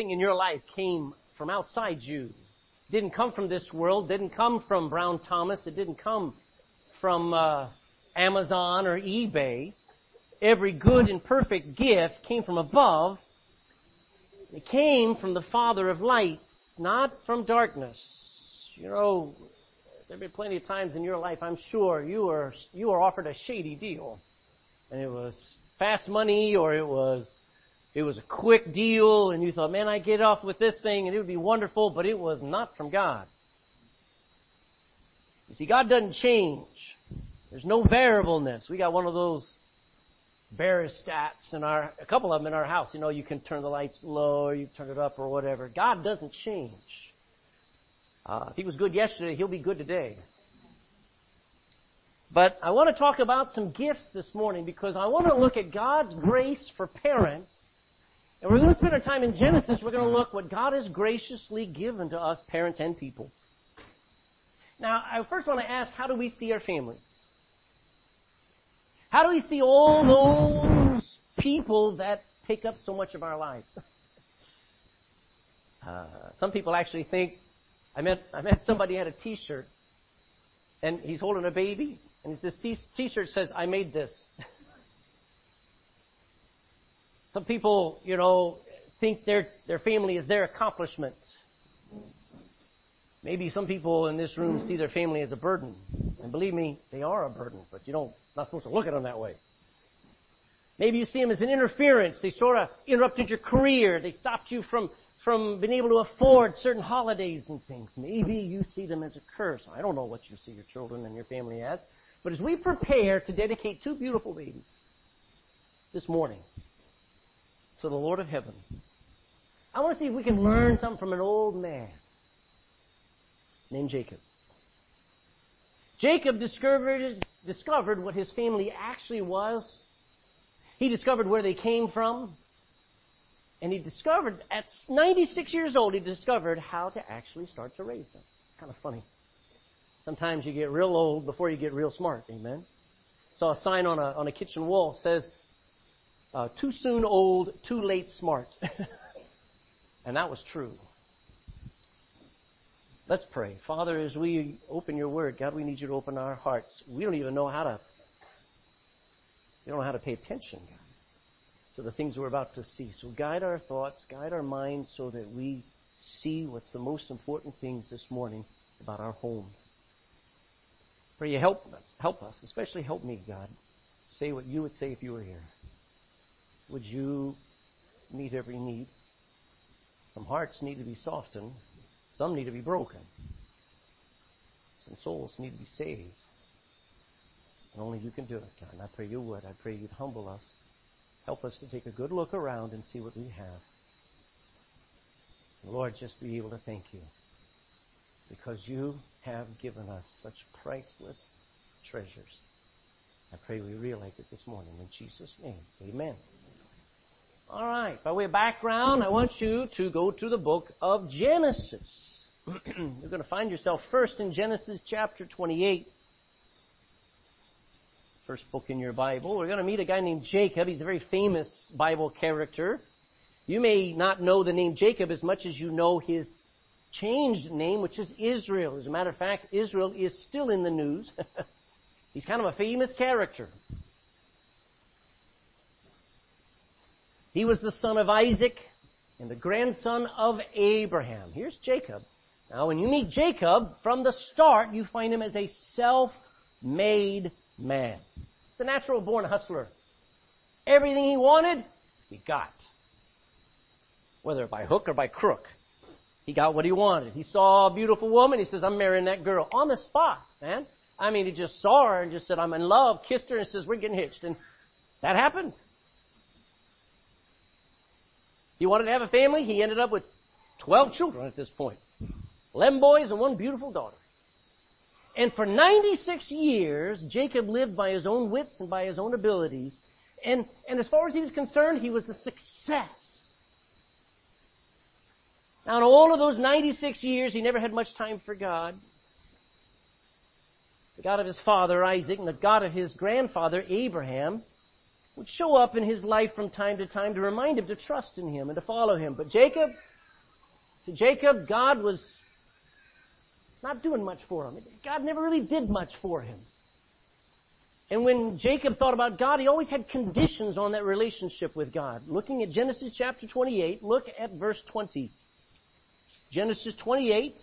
in your life came from outside you. It didn't come from this world. Didn't come from Brown Thomas. It didn't come from Amazon or eBay. Every good and perfect gift came from above. It came from the Father of lights, not from darkness. You know, there have been plenty of times in your life, I'm sure, you were offered a shady deal. And it was fast money, or it was a quick deal, and you thought, man, I get off with this thing and it would be wonderful, but it was not from God. You see, God doesn't change. There's no variableness. We got one of those baristats a couple of them in our house. You know, you can turn the lights low or you turn it up or whatever. God doesn't change. If He was good yesterday, He'll be good today. But I want to talk about some gifts this morning because I want to look at God's grace for parents. And we're going to spend our time in Genesis. We're going to look what God has graciously given to us, parents and people. Now, I first want to ask, how do we see our families? How do we see all those people that take up so much of our lives? Some people actually think, I met somebody who had a T-shirt, and he's holding a baby, and this T-shirt says, "I made this." Some people, you know, think their family is their accomplishment. Maybe some people in this room see their family as a burden. And believe me, they are a burden, but not supposed to look at them that way. Maybe you see them as an interference. They sort of interrupted your career. They stopped you from being able to afford certain holidays and things. Maybe you see them as a curse. I don't know what you see your children and your family as. But as we prepare to dedicate 2 beautiful babies this morning to the Lord of Heaven, I want to see if we can learn something from an old man named Jacob. Jacob discovered what his family actually was. He discovered where they came from. And he discovered, at 96 years old, he discovered how to actually start to raise them. Kind of funny. Sometimes you get real old before you get real smart. Amen. Saw a sign on a kitchen wall says, "Too soon old, too late smart." And that was true. Let's pray. Father, as we open your word, God, we need you to open our hearts. We don't even know how to pay attention, God, to the things we're about to see. So guide our thoughts, guide our minds so that we see what's the most important things this morning about our homes. Pray you help us, especially help me, God. Say what you would say if you were here. Would you meet every need? Some hearts need to be softened. Some need to be broken. Some souls need to be saved. And only you can do it, God. And I pray you would. I pray you'd humble us. Help us to take a good look around and see what we have. Lord, just be able to thank you because you have given us such priceless treasures. I pray we realize it this morning. In Jesus' name, amen. All right, by way of background, I want you to go to the book of Genesis. You're going to find yourself first in Genesis chapter 28. First book in your Bible. We're going to meet a guy named Jacob. He's a very famous Bible character. You may not know the name Jacob as much as you know his changed name, which is Israel. As a matter of fact, Israel is still in the news. He's kind of a famous character. He was the son of Isaac and the grandson of Abraham. Here's Jacob. Now, when you meet Jacob, from the start, you find him as a self-made man. He's a natural-born hustler. Everything he wanted, he got. Whether by hook or by crook, he got what he wanted. He saw a beautiful woman. He says, "I'm marrying that girl." On the spot, man. I mean, he just saw her and just said, "I'm in love," kissed her, and says, "We're getting hitched." And that happened. He wanted to have a family. He ended up with 12 children at this point. 11 boys and 1 beautiful daughter. And for 96 years, Jacob lived by his own wits and by his own abilities. And as far as he was concerned, he was a success. Now, in all of those 96 years, he never had much time for God. The God of his father, Isaac, and the God of his grandfather, Abraham, would show up in his life from time to time to remind him to trust in him and to follow him. But Jacob, God was not doing much for him. God never really did much for him. And when Jacob thought about God, he always had conditions on that relationship with God. Looking at Genesis chapter 28, look at verse 20. Genesis 28,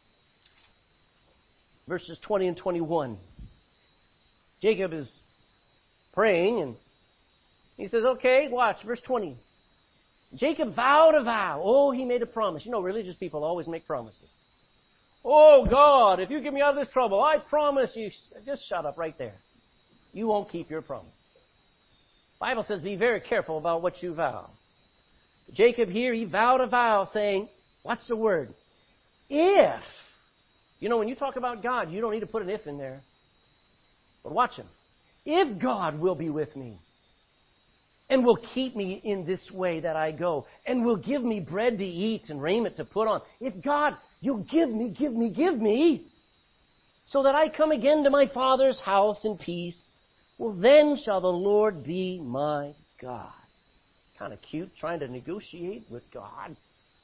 verses 20 and 21. Jacob is praying, and he says, okay, watch, verse 20. Jacob vowed a vow. Oh, he made a promise. You know, religious people always make promises. Oh, God, if you get me out of this trouble, I promise you. Just shut up right there. You won't keep your promise. The Bible says be very careful about what you vow. Jacob here, he vowed a vow saying, what's the word? If. You know, when you talk about God, you don't need to put an if in there. But watch him. If God will be with me and will keep me in this way that I go and will give me bread to eat and raiment to put on. If God, you'll give me so that I come again to my Father's house in peace, well, then shall the Lord be my God. Kind of cute, trying to negotiate with God.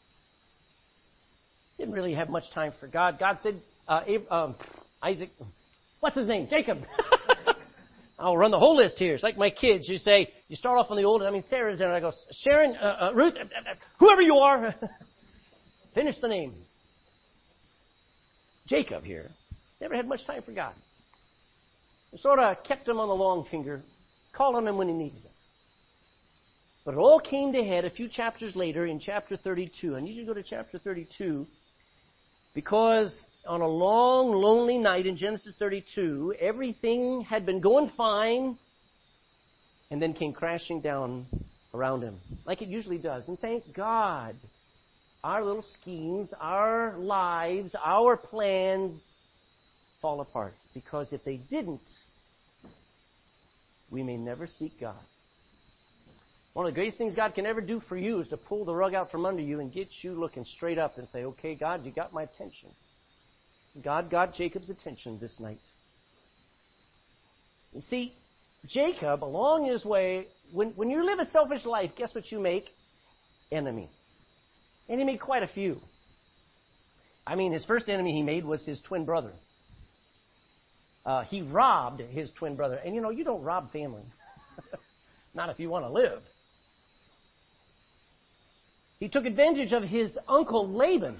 Didn't really have much time for God. God said, Isaac, what's his name? Jacob. I'll run the whole list here. It's like my kids. You say, you start off on the old, Sarah's there, and I go, Sharon, Ruth, whoever you are, finish the name. Jacob here never had much time for God. He sort of kept him on the long finger, called on him when he needed him. But it all came to head a few chapters later in chapter 32. I need you to go to chapter 32 because on a long, lonely night in Genesis 32, everything had been going fine and then came crashing down around him, like it usually does. And thank God, our little schemes, our lives, our plans fall apart. Because if they didn't, we may never seek God. One of the greatest things God can ever do for you is to pull the rug out from under you and get you looking straight up and say, okay, God, you got my attention. God got Jacob's attention this night. You see, Jacob, along his way, when you live a selfish life, guess what you make? Enemies. And he made quite a few. I mean, his first enemy he made was his twin brother. He robbed his twin brother. And you know, you don't rob family. Not if you want to live. He took advantage of his uncle Laban.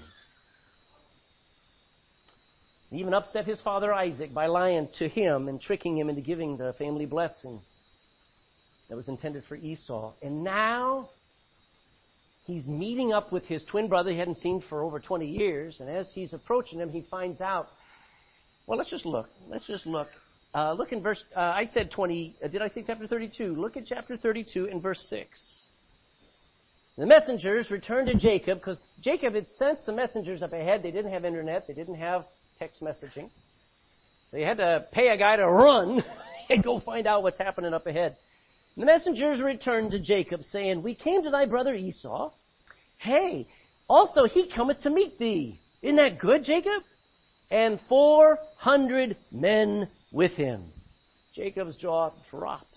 He even upset his father Isaac by lying to him and tricking him into giving the family blessing that was intended for Esau. And now he's meeting up with his twin brother he hadn't seen for over 20 years. And as he's approaching him, he finds out. Well, let's just look. Look in verse, I said 20, did I say chapter 32? Look at chapter 32 in verse 6. The messengers returned to Jacob, because Jacob had sent some messengers up ahead. They didn't have internet. They didn't have text messaging. So you had to pay a guy to run and go find out what's happening up ahead. And the messengers returned to Jacob, saying, we came to thy brother Esau. Hey, also he cometh to meet thee. Isn't that good, Jacob? And 400 men with him. Jacob's jaw drops.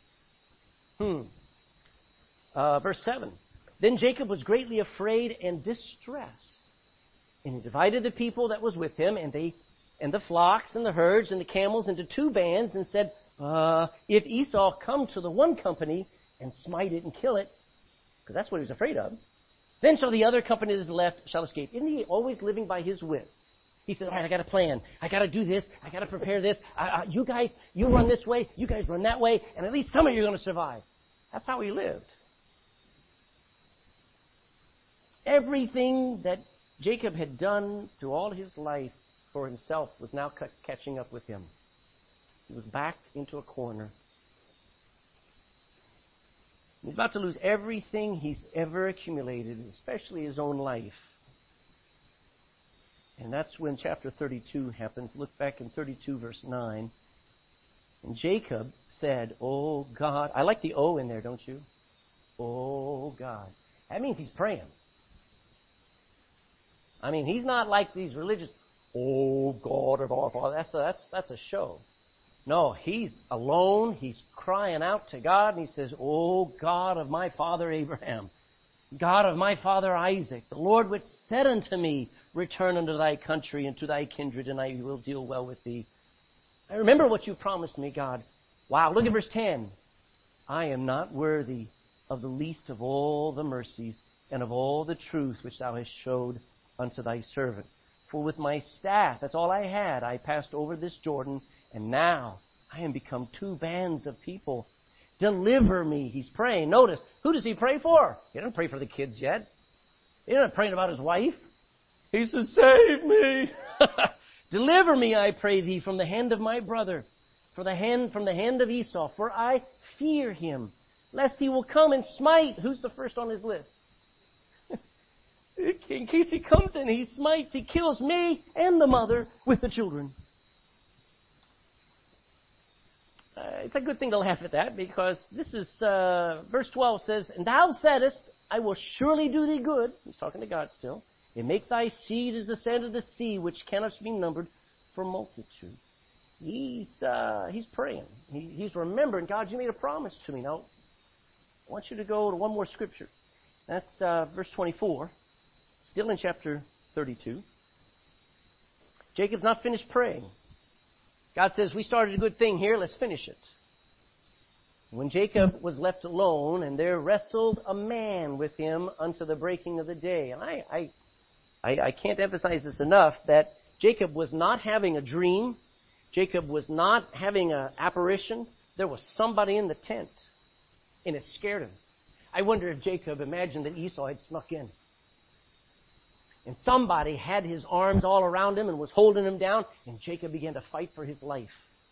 Verse 7. Then Jacob was greatly afraid and distressed. And he divided the people that was with him, and the flocks and the herds and the camels into two bands, and said, if Esau come to the one company and smite it and kill it, because that's what he was afraid of, then shall the other company that is left shall escape. Isn't he always living by his wits? He said, all right, I got a plan. I got to do this. I got to prepare this. You guys, you run this way. You guys run that way. And at least some of you are going to survive. That's how he lived. Everything that Jacob had done through all his life for himself was now catching up with him. He was backed into a corner. He's about to lose everything he's ever accumulated, especially his own life. And that's when chapter 32 happens. Look back in 32 verse 9. And Jacob said, oh God. I like the O in there, don't you? Oh God. That means he's praying. I mean, he's not like these religious, oh God of our Father. That's a show. No, he's alone. He's crying out to God, and he says, "Oh, God of my father Abraham, God of my father Isaac, the Lord which said unto me, return unto thy country and to thy kindred, and I will deal well with thee. I remember what you promised me, God." Wow, look at verse 10. "I am not worthy of the least of all the mercies and of all the truth which thou hast showed unto thy servant. For with my staff," that's all I had, "I passed over this Jordan, and now I am become two bands of people. Deliver me." He's praying. Notice, who does he pray for? He doesn't pray for the kids yet. He's not praying about his wife. He says, "Save me." "Deliver me, I pray thee, from the hand of my brother, from the hand of Esau, for I fear him, lest he will come and smite." Who's the first on his list? In case he comes in, he smites, he kills me and the mother with the children. It's a good thing to laugh at that, because this is, verse 12 says, "And thou saidest, I will surely do thee good." He's talking to God still. "And make thy seed as the sand of the sea, which cannot be numbered for multitude." He's praying. He's remembering, "God, you made a promise to me." Now, I want you to go to one more scripture. That's verse 24. Still in chapter 32. Jacob's not finished praying. God says, "We started a good thing here, let's finish it." When Jacob was left alone, and there wrestled a man with him unto the breaking of the day. And I can't emphasize this enough, that Jacob was not having a dream. Jacob was not having an apparition. There was somebody in the tent, and it scared him. I wonder if Jacob imagined that Esau had snuck in. And somebody had his arms all around him and was holding him down, and Jacob began to fight for his life.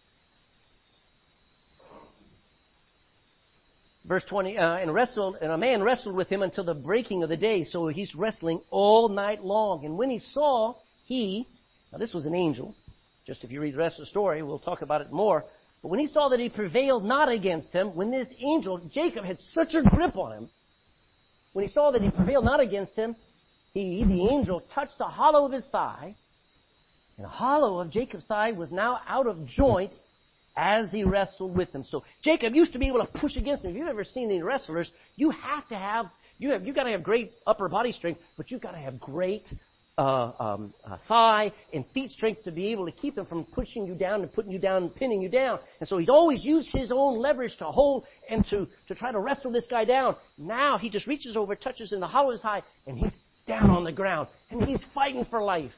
Verse 20, and a man wrestled with him until the breaking of the day. So he's wrestling all night long. And when he saw, now this was an angel. Just if you read the rest of the story, we'll talk about it more. But when he saw that he prevailed not against him, when this angel, Jacob, had such a grip on him, when he saw that he prevailed not against him, the angel, touched the hollow of his thigh, and the hollow of Jacob's thigh was now out of joint as he wrestled with him. So Jacob used to be able to push against him. If you've ever seen any wrestlers, you've got to have great upper body strength, but you've got to have great thigh and feet strength to be able to keep them from pushing you down and putting you down and pinning you down. And so he's always used his own leverage to hold and to try to wrestle this guy down. Now he just reaches over, touches in the hollow of his thigh, and he's down on the ground, and he's fighting for life.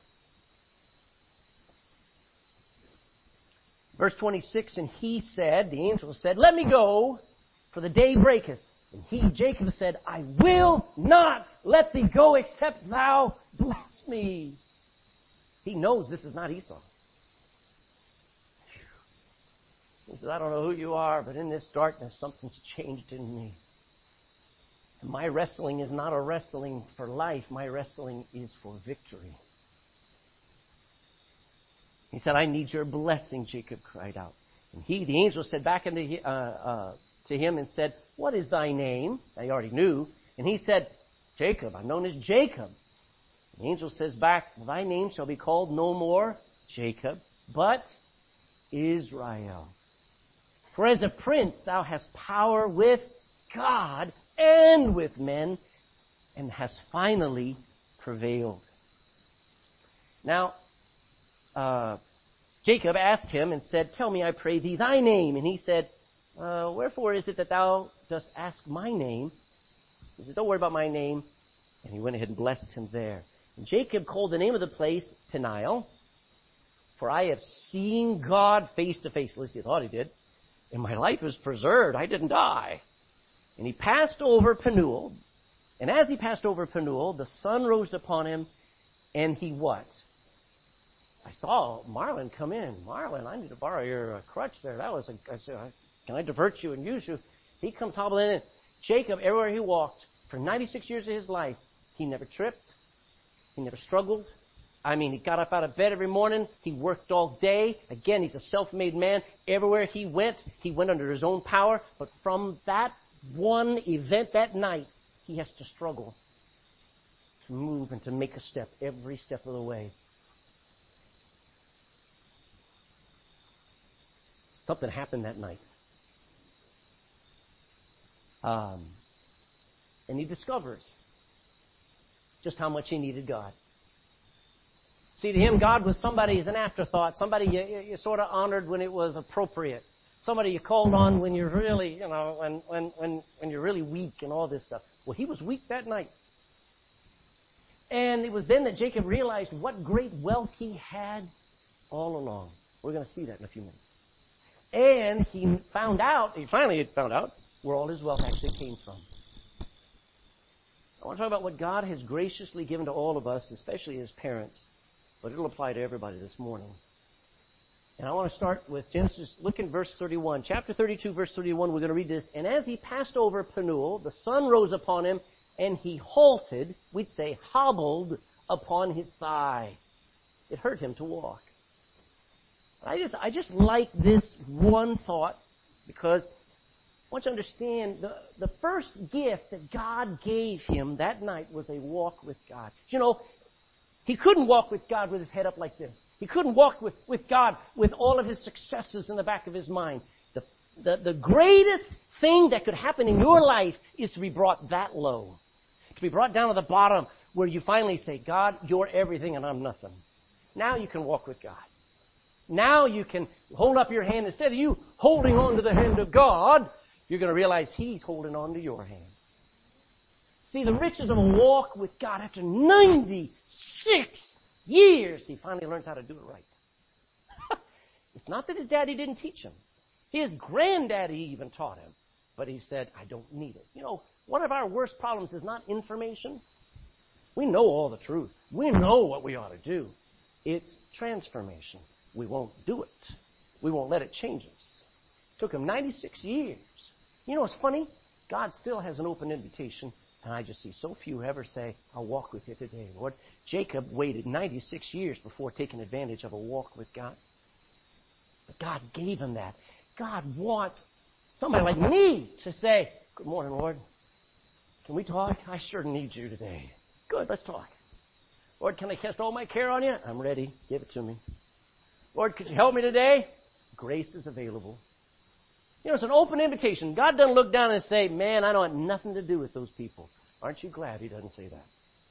Verse 26, and he said, the angel said, "Let me go, for the day breaketh." And he, Jacob, said, "I will not let thee go, except thou bless me." He knows this is not Esau. He says, "I don't know who you are, but in this darkness, something's changed in me. And my wrestling is not a wrestling for life. My wrestling is for victory." He said, "I need your blessing," Jacob cried out. And the angel, said back to him and said, "What is thy name?" I already knew. And he said, "Jacob, I'm known as Jacob." The angel says back, "Thy name shall be called no more Jacob, but Israel. For as a prince thou hast power with God and with men, and hast finally prevailed." Now, Jacob asked him and said, "Tell me, I pray thee, thy name." And he said, "Wherefore is it that thou dost ask my name?" He said, "Don't worry about my name." And he went ahead and blessed him there. And Jacob called the name of the place Peniel, "For I have seen God face to face." At least he thought he did. "And my life is preserved. I didn't die." And he passed over Penuel. And as he passed over Penuel, the sun rose upon him, and he what? I saw Marlon come in. "Marlon, I need to borrow your crutch there." I said, "Can I divert you and use you?" He comes hobbling in. Jacob, everywhere he walked, for 96 years of his life, he never tripped. He never struggled. I mean, he got up out of bed every morning. He worked all day. Again, he's a self-made man. Everywhere he went under his own power. But from that one event that night, he has to struggle to move and to make a step every step of the way. Something happened that night. And he discovers just how much he needed God. See, to him, God was somebody as an afterthought, somebody you sort of honored when it was appropriate, somebody you called on when you're really, when you're really weak and all this stuff. Well, he was weak that night. And it was then that Jacob realized what great wealth he had all along. We're going to see that in a few minutes. And he finally found out where all his wealth actually came from. I want to talk about what God has graciously given to all of us, especially as parents, but it'll apply to everybody this morning. And I want to start with Genesis. Look in verse 31. Chapter 32, verse 31, we're going to read this. And as he passed over Penuel, the sun rose upon him, and he halted, we'd say hobbled, upon his thigh. It hurt him to walk. I just like this one thought because I want you to understand the first gift that God gave him that night was a walk with God. You know, he couldn't walk with God with his head up like this. He couldn't walk with God with all of his successes in the back of his mind. The greatest thing that could happen in your life is to be brought that low. To be brought down to the bottom where you finally say, God, you're everything and I'm nothing. Now you can walk with God. Now you can hold up your hand. Instead of you holding on to the hand of God, you're going to realize He's holding on to your hand. See, the riches of a walk with God, after 96 years, he finally learns how to do it right. It's not that his daddy didn't teach him. His granddaddy even taught him. But he said, I don't need it. You know, one of our worst problems is not information. We know all the truth. We know what we ought to do. It's transformation. We won't do it. We won't let it change us. It took him 96 years. You know what's funny? God still has an open invitation, and I just see so few ever say, I'll walk with you today, Lord. Jacob waited 96 years before taking advantage of a walk with God. But God gave him that. God wants somebody like me to say, good morning, Lord. Can we talk? I sure need you today. Good, let's talk. Lord, can I cast all my care on you? I'm ready. Give it to me. Lord, could you help me today? Grace is available. You know, it's an open invitation. God doesn't look down and say, man, I don't want nothing to do with those people. Aren't you glad He doesn't say that?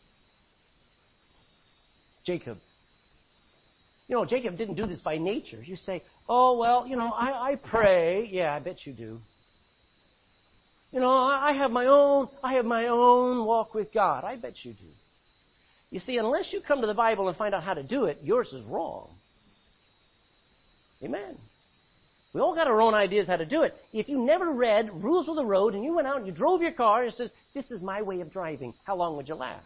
Jacob. You know, Jacob didn't do this by nature. You say, oh, well, you know, I pray. Yeah, I bet you do. You know, I have my own walk with God. I bet you do. You see, unless you come to the Bible and find out how to do it, yours is wrong. Amen. We all got our own ideas how to do it. If you never read Rules of the Road and you went out and you drove your car and it says, this is my way of driving, how long would you last?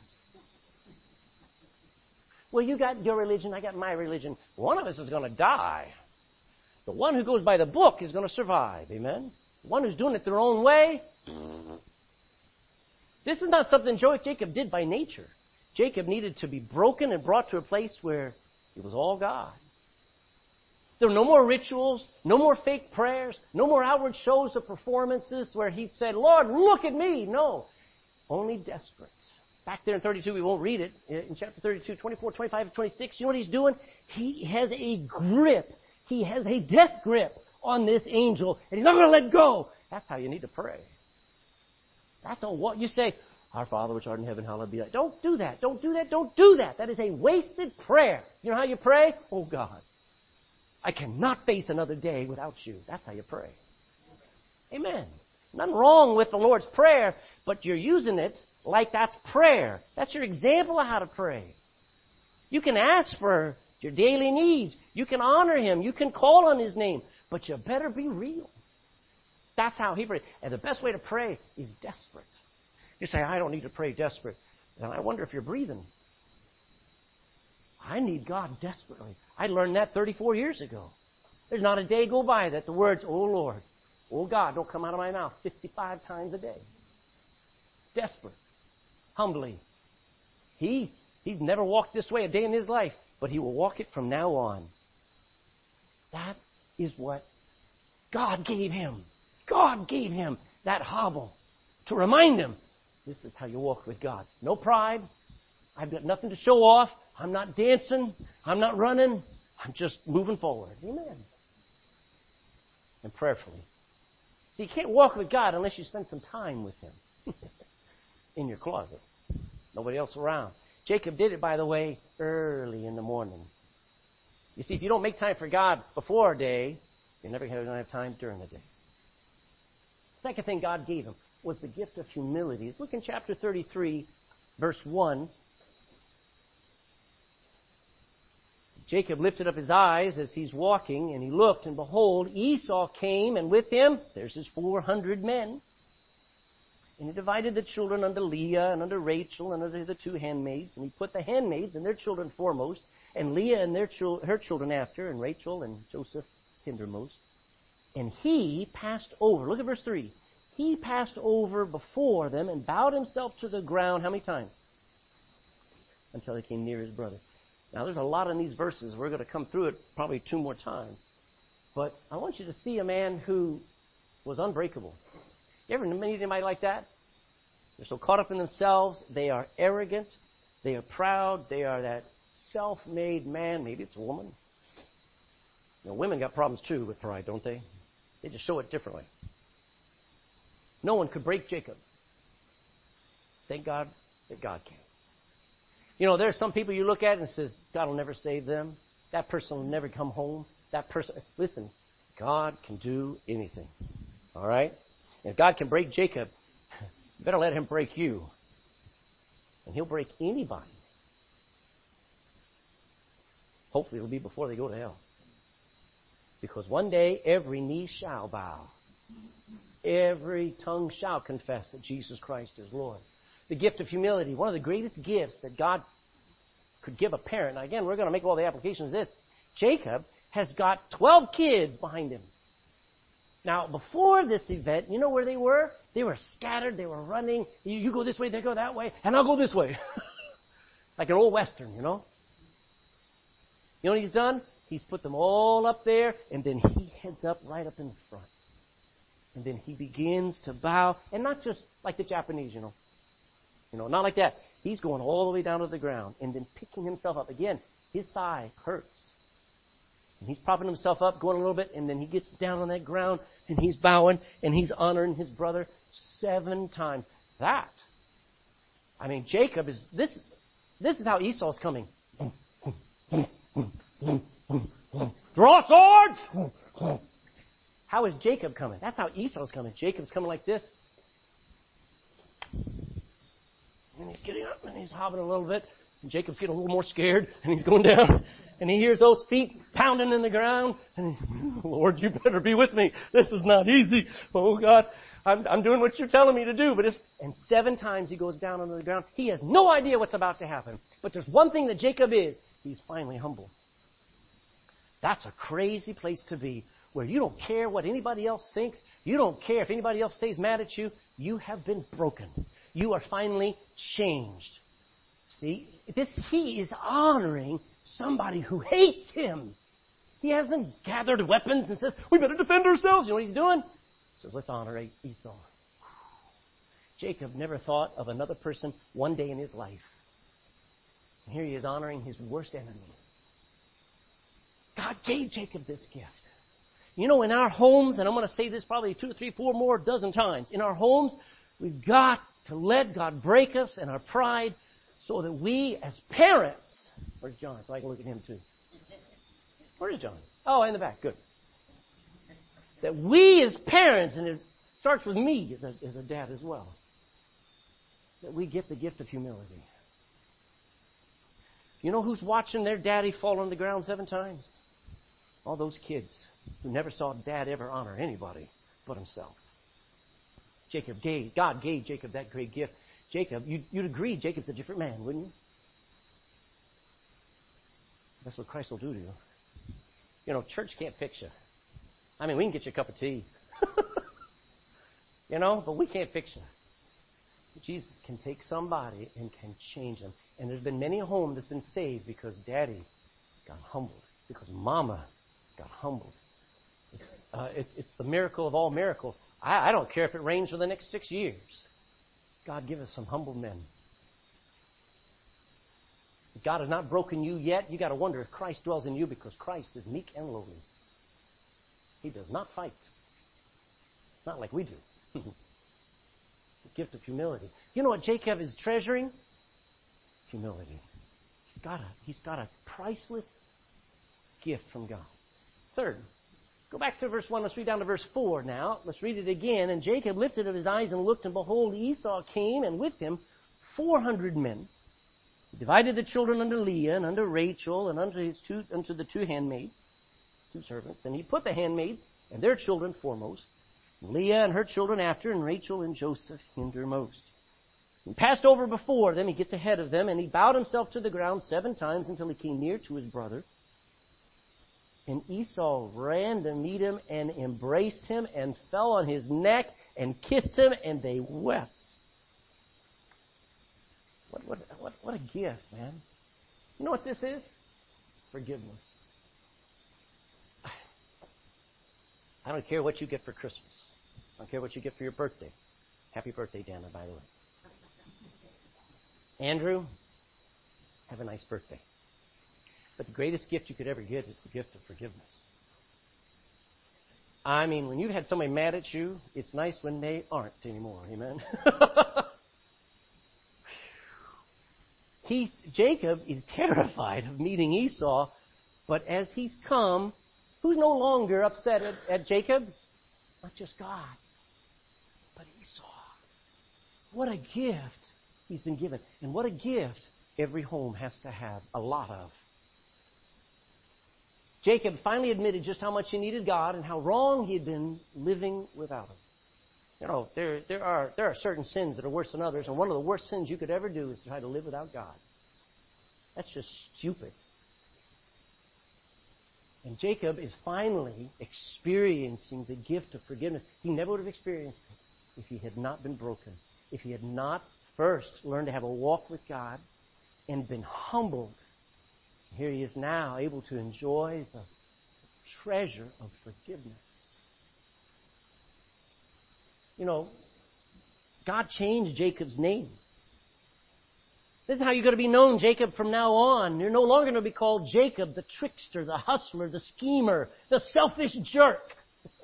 Well, you got your religion, I got my religion. One of us is going to die. The one who goes by the book is going to survive. Amen? The one who's doing it their own way. This is not something Jacob did by nature. Jacob needed to be broken and brought to a place where it was all God. There were no more rituals, no more fake prayers, no more outward shows of performances where he said, Lord, look at me. No, only desperate. Back there in 32, we won't read it. In chapter 32, 24, 25, and 26, you know what he's doing? He has a grip. He has a death grip on this angel, and he's not going to let go. That's how you need to pray. That's what you say, our Father which art in heaven, hallowed be thy name. Don't do that. Don't do that. Don't do that. That is a wasted prayer. You know how you pray? Oh, God, I cannot face another day without you. That's how you pray. Amen. Nothing wrong with the Lord's Prayer, but you're using it like that's prayer. That's your example of how to pray. You can ask for your daily needs. You can honor Him. You can call on His name. But you better be real. That's how He prays. And the best way to pray is desperate. You say, I don't need to pray desperate. And I wonder if you're breathing. I need God desperately. I learned that 34 years ago. There's not a day go by that the words, oh Lord, oh God, don't come out of my mouth 55 times a day. Desperate. Humbly. He's never walked this way a day in his life, but he will walk it from now on. That is what God gave him. God gave him that hobble to remind him, this is how you walk with God. No pride. I've got nothing to show off. I'm not dancing. I'm not running. I'm just moving forward. Amen. and prayerfully. See, you can't walk with God unless you spend some time with Him in your closet. Nobody else around. Jacob did it, by the way, early in the morning. You see, if you don't make time for God before a day, you're never going to have time during the day. Second thing God gave him was the gift of humility. Look in chapter 33, verse 1. Jacob lifted up his eyes as he's walking, and he looked, and behold, Esau came, and with him, there's his 400 men. And he divided the children unto Leah and unto Rachel and unto the two handmaids. And he put the handmaids and their children foremost, and Leah and her children after, and Rachel and Joseph hindermost. And he passed over. Look at verse 3. He passed over before them and bowed himself to the ground. How many times? Until he came near his brother. Now, there's a lot in these verses. We're going to come through it probably 2 more times. But I want you to see a man who was unbreakable. You ever meet anybody like that? They're so caught up in themselves. They are arrogant. They are proud. They are that self-made man. Maybe it's a woman. You know, women got problems too with pride, don't they? They just show it differently. No one could break Jacob. Thank God that God can. You know, there's some people you look at and says, God will never save them. That person will never come home. That person, listen, God can do anything. All right? If God can break Jacob, you better let him break you. And he'll break anybody. Hopefully it'll be before they go to hell. Because one day every knee shall bow. Every tongue shall confess that Jesus Christ is Lord. The gift of humility, one of the greatest gifts that God could give a parent. Now again, we're going to make all the applications of this. Jacob has got 12 kids behind him. Now, before this event, you know where they were? They were scattered. They were running. You go this way, they go that way, and I'll go this way. Like an old Western, you know? You know what he's done? He's put them all up there, and then he heads up right up in the front. And then he begins to bow, and not just like the Japanese, you know. You know, not like that. He's going all the way down to the ground, and then picking himself up. Again, his thigh hurts. And he's propping himself up, going a little bit, and then he gets down on that ground, and he's bowing, and he's honoring his brother 7 times. That, I mean, Jacob is, this is how Esau's coming. Draw swords! How is Jacob coming? That's how Esau's coming. Jacob's coming like this. And he's getting up, and he's hobbling a little bit. And Jacob's getting a little more scared, and he's going down. And he hears those feet pounding in the ground. And Lord, you better be with me. This is not easy. Oh, God, I'm doing what you're telling me to do. And 7 times he goes down onto the ground. He has no idea what's about to happen. But there's one thing that Jacob is. He's finally humble. That's a crazy place to be, where you don't care what anybody else thinks. You don't care if anybody else stays mad at you. You have been broken. You are finally changed. See, he is honoring somebody who hates him. He hasn't gathered weapons and says, we better defend ourselves. You know what he's doing? He says, let's honor Esau. Jacob never thought of another person one day in his life. And here he is honoring his worst enemy. God gave Jacob this gift. You know, in our homes, and I'm going to say this probably 2, 3, 4 more dozen times, in our homes, we've got to let God break us and our pride so that we as parents, where's John? So I can look at him too. Where's John? Oh, in the back. Good. That we as parents, and it starts with me as a dad as well, that we get the gift of humility. You know who's watching their daddy fall on the ground 7 times? All those kids who never saw dad ever honor anybody but himself. God gave Jacob that great gift. Jacob, you'd agree Jacob's a different man, wouldn't you? That's what Christ will do to you. You know, church can't fix you. I mean, we can get you a cup of tea. You know, but we can't fix you. Jesus can take somebody and can change them. And there's been many a home that's been saved because daddy got humbled, because mama got humbled. It's the miracle of all miracles. I don't care if it rains for the next 6 years. God, give us some humble men. If God has not broken you yet, you got to wonder if Christ dwells in you, because Christ is meek and lowly. He does not fight. Not like we do. The gift of humility. You know what Jacob is treasuring? Humility. He's got a priceless gift from God. Third, go back to verse 1. Let's read down to verse 4 now. Let's read it again. And Jacob lifted up his eyes and looked, and behold, Esau came, and with him 400 men. He divided the children unto Leah and unto Rachel and unto the two handmaids, two servants. And he put the handmaids and their children foremost, Leah and her children after, and Rachel and Joseph hindermost. He passed over before them. He gets ahead of them, and he bowed himself to the ground 7 times until he came near to his brother. And Esau ran to meet him and embraced him and fell on his neck and kissed him, and they wept. What a gift, man. You know what this is? Forgiveness. I don't care what you get for Christmas. I don't care what you get for your birthday. Happy birthday, Dana, by the way. Andrew, have a nice birthday. But the greatest gift you could ever get is the gift of forgiveness. I mean, when you've had somebody mad at you, it's nice when they aren't anymore. Amen? Jacob is terrified of meeting Esau, but as he's come, who's no longer upset at Jacob? Not just God, but Esau. What a gift he's been given. And what a gift every home has to have a lot of. Jacob finally admitted just how much he needed God and how wrong he had been living without him. You know, there are certain sins that are worse than others, and one of the worst sins you could ever do is to try to live without God. That's just stupid. And Jacob is finally experiencing the gift of forgiveness. He never would have experienced it if he had not been broken, if he had not first learned to have a walk with God and been humbled. Here he is now able to enjoy the treasure of forgiveness. You know, God changed Jacob's name. This is how you're going to be known, Jacob, from now on. You're no longer going to be called Jacob, the trickster, the hustler, the schemer, the selfish jerk.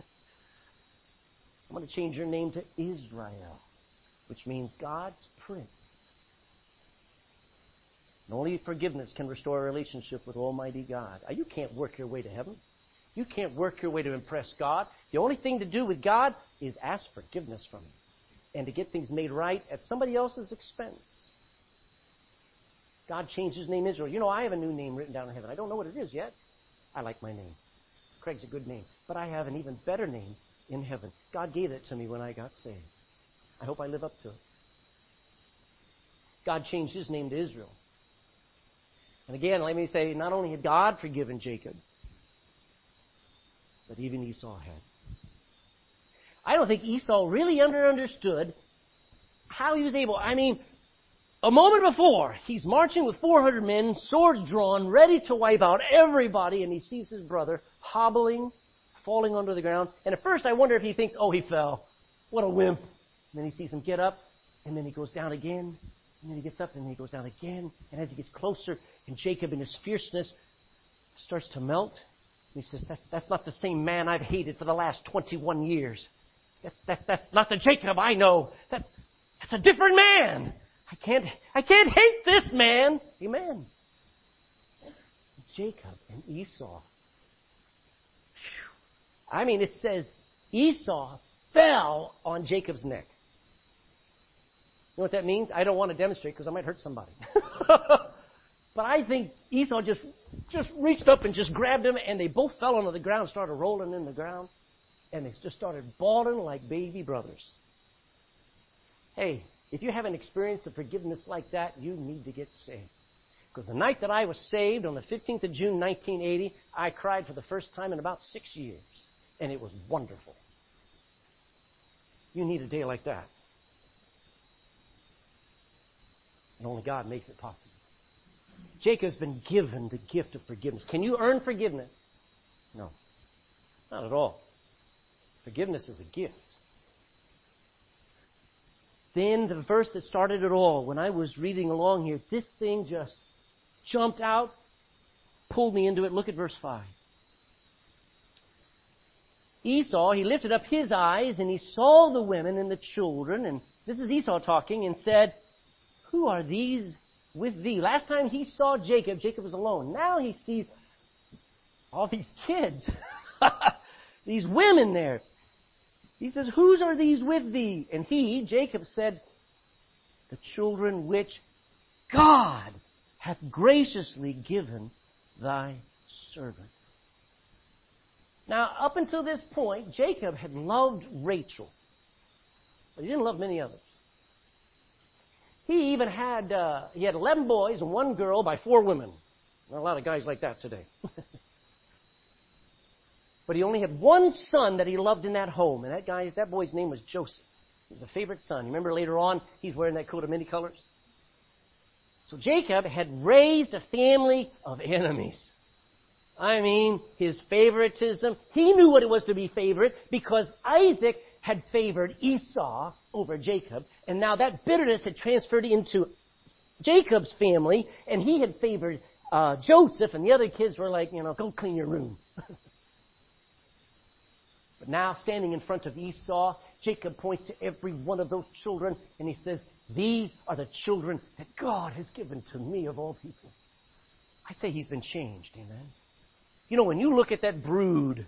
I'm going to change your name to Israel, which means God's prince. And only forgiveness can restore a relationship with Almighty God. You can't work your way to heaven. You can't work your way to impress God. The only thing to do with God is ask forgiveness from Him and to get things made right at somebody else's expense. God changed His name Israel. You know, I have a new name written down in heaven. I don't know what it is yet. I like my name. Craig's a good name. But I have an even better name in heaven. God gave it to me when I got saved. I hope I live up to it. God changed His name to Israel. And again, let me say, not only had God forgiven Jacob, but even Esau had. I don't think Esau really understood how he was able. I mean, a moment before, he's marching with 400 men, swords drawn, ready to wipe out everybody, and he sees his brother hobbling, falling onto the ground. And at first I wonder if he thinks, oh, he fell. What a wimp. And then he sees him get up, and then he goes down again, and then he gets up, and then he goes down again. And as he gets closer, and Jacob in his fierceness starts to melt, he says, that's not the same man I've hated for the last 21 years. That's not the Jacob I know. That's a different man. I can't hate this man. Amen. Jacob and Esau. I mean, it says Esau fell on Jacob's neck. You know what that means? I don't want to demonstrate because I might hurt somebody. But I think Esau just reached up and just grabbed him, and they both fell onto the ground, started rolling in the ground, and they just started bawling like baby brothers. Hey, if you haven't experienced a forgiveness like that, you need to get saved. Because the night that I was saved, on the 15th of June, 1980, I cried for the first time in about 6 years. And it was wonderful. You need a day like that. And only God makes it possible. Jacob's been given the gift of forgiveness. Can you earn forgiveness? No. Not at all. Forgiveness is a gift. Then the verse that started it all, when I was reading along here, this thing just jumped out, pulled me into it. Look at verse 5. Esau, he lifted up his eyes and he saw the women and the children, and this is Esau talking, and said, who are these with thee? Last time he saw Jacob, Jacob was alone. Now he sees all these kids, these women there. He says, whose are these with thee? And he, Jacob, said, the children which God hath graciously given thy servant. Now, up until this point, Jacob had loved Rachel, but he didn't love many others. He even had, 11 boys and 1 girl by 4 women. Not a lot of guys like that today. But he only had 1 son that he loved in that home, and that boy's name was Joseph. He was a favorite son. You remember later on, he's wearing that coat of many colors? So Jacob had raised a family of enemies. I mean, his favoritism. He knew what it was to be favorite because Isaac had favored Esau over Jacob. And now that bitterness had transferred into Jacob's family. And he had favored Joseph. And the other kids were like, go clean your room. But now standing in front of Esau, Jacob points to every one of those children. And he says, these are the children that God has given to me of all people. I'd say he's been changed. Amen. When you look at that brood,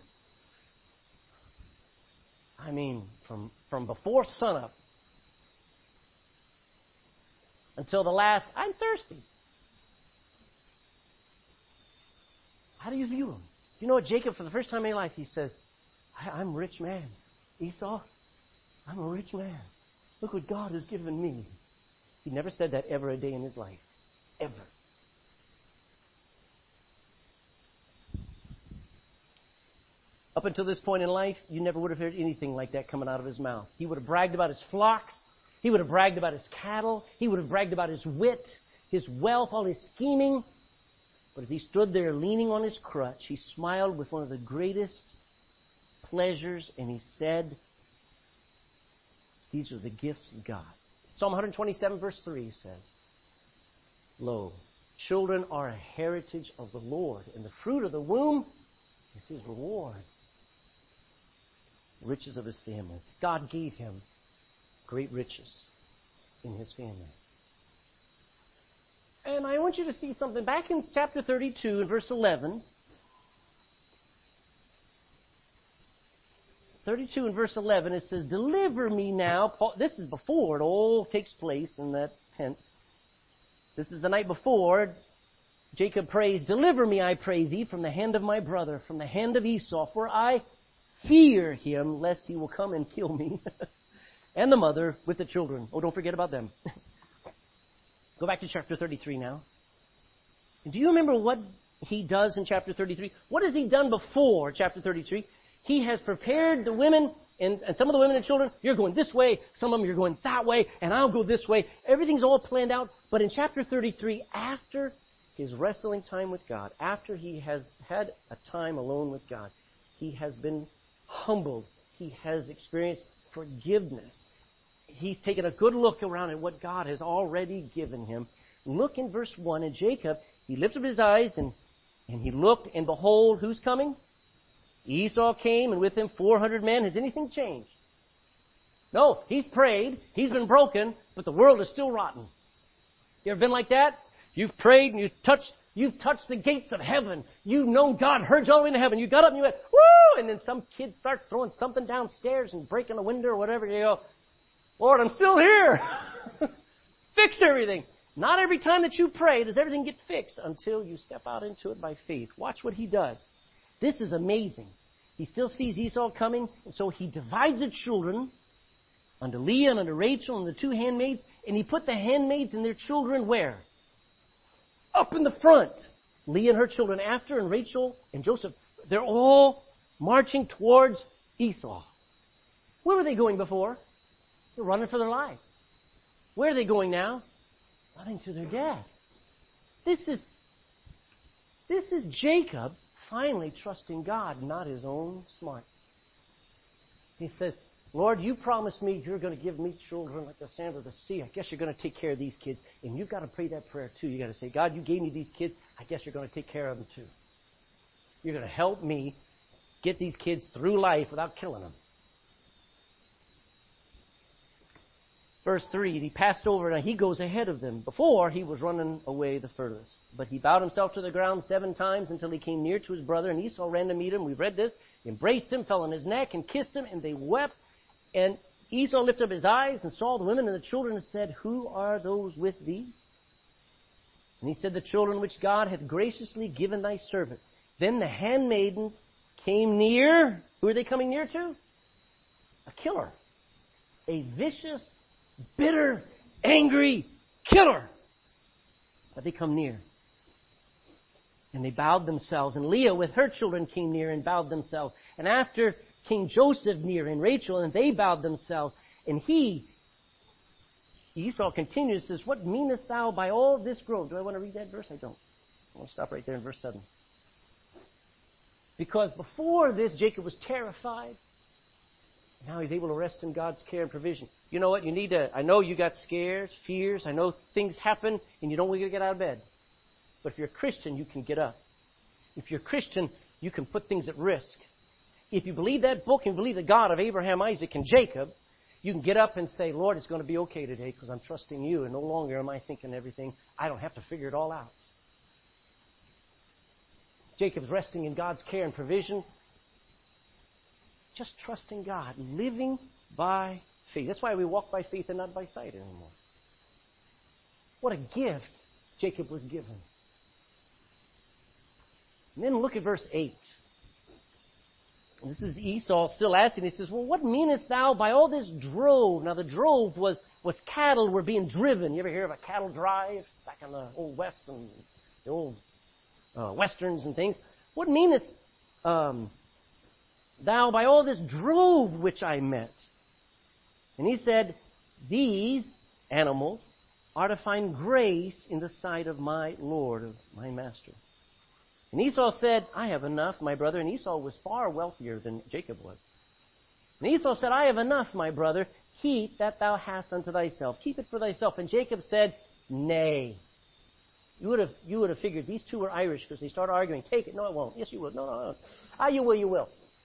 I mean, from before sunup until the last, I'm thirsty. How do you view him? You know what, Jacob, for the first time in his life, he says, I'm a rich man. Esau, I'm a rich man. Look what God has given me. He never said that ever a day in his life. Ever. Up until this point in life, you never would have heard anything like that coming out of his mouth. He would have bragged about his flocks. He would have bragged about his cattle. He would have bragged about his wit, his wealth, all his scheming. But as he stood there leaning on his crutch, he smiled with one of the greatest pleasures, and he said, these are the gifts of God. Psalm 127 verse 3 says, lo, children are a heritage of the Lord, and the fruit of the womb is his reward. Riches of his family. God gave him great riches in his family. And I want you to see something. Back in chapter 32 and verse 11. 32 and verse 11, it says, deliver me now. This is before it all takes place in that tent. This is the night before. Jacob prays, deliver me, I pray thee, from the hand of my brother, from the hand of Esau, for I fear him, lest he will come and kill me. And the mother with the children. Oh, don't forget about them. Go back to chapter 33 now. And do you remember what he does in chapter 33? What has he done before chapter 33? He has prepared the women, and some of the women and children, you're going this way, some of them you're going that way, and I'll go this way. Everything's all planned out. But in chapter 33, after his wrestling time with God, after he has had a time alone with God, he has been humbled. He has experienced forgiveness. He's taken a good look around at what God has already given him. Look in verse 1, and Jacob, he lifted up his eyes, and he looked, and behold, who's coming? Esau came, and with him 400 men. Has anything changed? No, he's prayed, he's been broken, but the world is still rotten. You ever been like that? You've prayed and you've touched the gates of heaven. You've known God heard you all the way to heaven. You got up and you went, woo! And then some kid starts throwing something downstairs and breaking a window or whatever. You go, Lord, I'm still here. Fix everything. Not every time that you pray does everything get fixed until you step out into it by faith. Watch what he does. This is amazing. He still sees Esau coming, and so he divides the children unto Leah and unto Rachel and the 2 handmaids, and he put the handmaids and their children where? Up in the front. Leah and her children after, and Rachel and Joseph, they're all marching towards Esau. Where were they going before? They're running for their lives. Where are they going now? Running to their dad. This is Jacob finally trusting God, not his own smarts. He says, Lord, you promised me you're going to give me children like the sand of the sea. I guess you're going to take care of these kids. And you've got to pray that prayer too. You've got to say, God, you gave me these kids. I guess you're going to take care of them too. You're going to help me get these kids through life without killing them. Verse 3, he passed over and he goes ahead of them. Before, he was running away the furthest. But he bowed himself to the ground 7 times until he came near to his brother, and Esau ran to meet him. We've read this. Embraced him, fell on his neck, and kissed him, and they wept. And Esau lifted up his eyes and saw the women and the children and said, Who are those with thee? And he said, The children which God hath graciously given thy servant. Then the handmaidens came near. Who are they coming near to? A killer. A vicious, bitter, angry killer. But they come near. And they bowed themselves. And Leah with her children came near and bowed themselves. And after King Joseph near and Rachel, and they bowed themselves. And Esau continues, says, What meanest thou by all this grove? Do I want to read that verse? I don't. I want to stop right there in verse 7. Because before this, Jacob was terrified. Now he's able to rest in God's care and provision. You know what? I know you got scares, fears. I know things happen and you don't want to get out of bed. But if you're a Christian, you can get up. If you're a Christian, you can put things at risk. If you believe that book and believe the God of Abraham, Isaac, and Jacob, you can get up and say, Lord, it's going to be okay today because I'm trusting you and no longer am I thinking everything. I don't have to figure it all out. Jacob's resting in God's care and provision. Just trusting God, living by faith. That's why we walk by faith and not by sight anymore. What a gift Jacob was given. And then look at verse 8. And this is Esau still asking. He says, Well, what meanest thou by all this drove? Now the drove was cattle were being driven. You ever hear of a cattle drive back in the old West and the old Westerns and things? What meanest thou by all this drove which I met? And he said, These animals are to find grace in the sight of my Lord, of my master. And Esau said, I have enough, my brother. And Esau was far wealthier than Jacob was. And Esau said, I have enough, my brother. Keep that thou hast unto thyself. Keep it for thyself. And Jacob said, Nay. You would have figured these two were Irish because they start arguing. Take it. No, I won't. Yes, you will. No. You will, you will.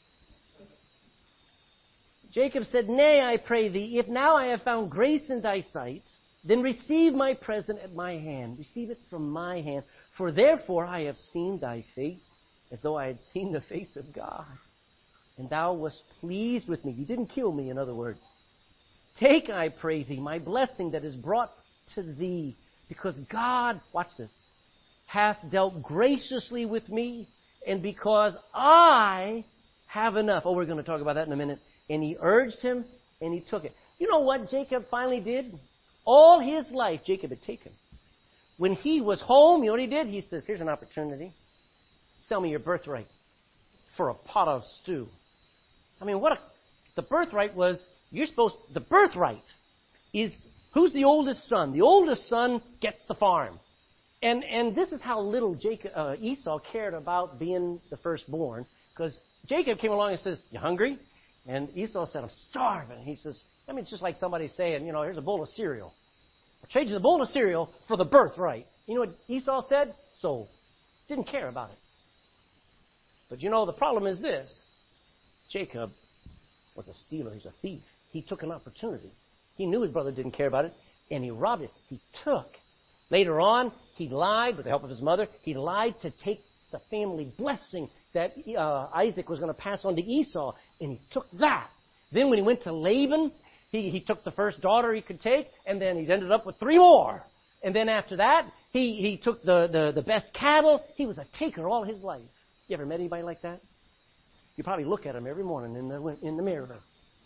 Jacob said, Nay, I pray thee, if now I have found grace in thy sight, then receive my present at my hand. Receive it from my hand. For therefore I have seen thy face, as though I had seen the face of God. And thou wast pleased with me. You didn't kill me, in other words. Take, I pray thee, my blessing that is brought to thee, because God, watch this, hath dealt graciously with me, and because I have enough. Oh, we're going to talk about that in a minute. And he urged him, and he took it. You know what Jacob finally did? All his life, Jacob had taken. When he was home, you know what he did? He says, Here's an opportunity. Sell me your birthright for a pot of stew. I mean, the birthright was, the birthright is, who's the oldest son? The oldest son gets the farm. And this is how little Esau cared about being the firstborn. Because Jacob came along and says, You hungry? And Esau said, I'm starving. He says, it's just like somebody saying, here's a bowl of cereal. I'll trade you the bowl of cereal for the birthright. You know what Esau said? Sold. Didn't care about it. But the problem is this. Jacob was a stealer. He's a thief. He took an opportunity. He knew his brother didn't care about it, and he robbed it. He took. Later on, he lied with the help of his mother. He lied to take the family blessing that Isaac was going to pass on to Esau, and he took that. Then when he went to Laban, he took the first daughter he could take, and then he ended up with 3 more. And then after that, he took the best cattle. He was a taker all his life. You ever met anybody like that? You probably look at him every morning in the mirror.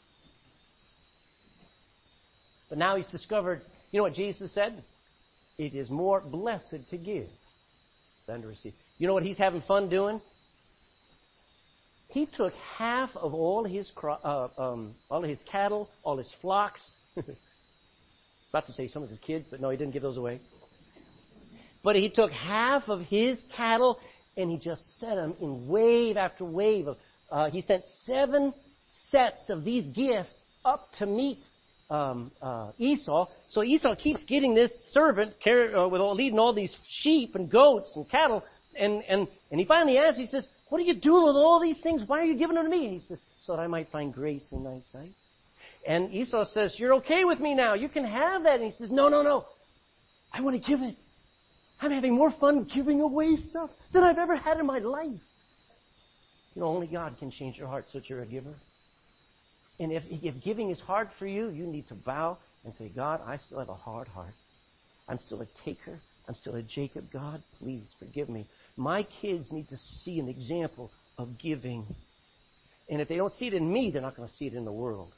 But now he's discovered, you know what Jesus said? It is more blessed to give than to receive. You know what he's having fun doing? He took half of all his cattle, all his flocks. About to say some of his kids, but no, he didn't give those away. But he took half of his cattle and he just set them in wave after wave. He sent 7 sets of these gifts up to meet Esau. So Esau keeps getting this servant leading all these sheep and goats and cattle. And he finally asks, he says, What are you doing with all these things? Why are you giving them to me? And he says, so that I might find grace in thy sight. And Esau says, you're okay with me now. You can have that. And he says, no, no, no. I want to give it. I'm having more fun giving away stuff than I've ever had in my life. You know, only God can change your heart so that you're a giver. And if giving is hard for you, you need to bow and say, God, I still have a hard heart. I'm still a taker. I'm still a Jacob. God, please forgive me. My kids need to see an example of giving. And if they don't see it in me, they're not going to see it in the world.